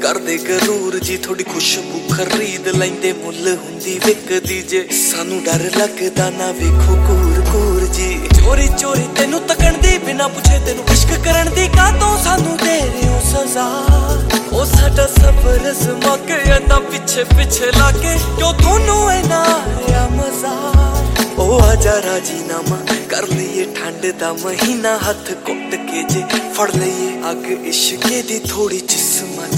ਕਰਦੇ ਗਰੂਰ ਜੀ ਥੋੜੀ ਖੁਸ਼ਬੂ ਖਰੀਦ ਲੈਂਦੇ ਮੁੱਲ ਹੁੰਦੀ ਵਿਕਦੀ ਜੇ ਸਾਨੂੰ ਡਰ ਲੱਗਦਾ ਨਾ ਵੇਖੋ ਕੂਰ ਕੂਰ ਜੀ ਚੋਰੀ ਚੋਰੀ ਤੈਨੂੰ ਤੱਕਣ ਦੀ ਬਿਨਾ ਪੁੱਛੇ ਤੈਨੂੰ ਇਸ਼ਕ ਕਰਨ ਦੀ ਕਾਤੋਂ ਸਾਨੂੰ ਦੇ ਰਹੇ ਹੋ ਸਜ਼ਾ ਉਹ ਸਾਡਾ ਸਬਰ ਸਮਾ ਕੇ ਏਦਾਂ ਪਿੱਛੇ ਪਿੱਛੇ ਲਾ ਕੇ ਕਿਉਂ ਤੁਹਾਨੂੰ ਇੰਨਾ ਰਿਹਾ ਮਜ਼ਾ ਉਹ ਆਜਾ ਰਾਜੀਨਾਮਾ ਕਰ ਲਈਏ ਠੰਡ ਦਾ ਮਹੀਨਾ ਹੱਥ ਘੁੱਟ ਕੇ ਜੇ ਫੜ ਲਈਏ ਅੱਗ ਇਸ਼ਕੇ ਦੀ ਥੋੜੀ ਜਿਸਮ